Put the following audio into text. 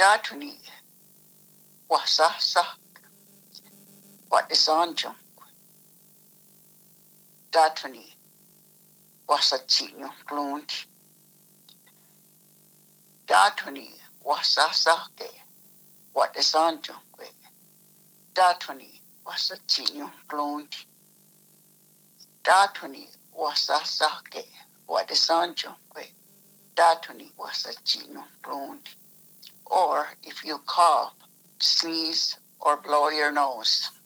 Datuni wasasa what is on junk. Datuni wasachino glunt. Datuni wasasake what is on junk. Datuni wasachino glunt. Datuni wasasake what is on junk. Datuni wasachino glunt. Or if you cough, sneeze, or blow your nose,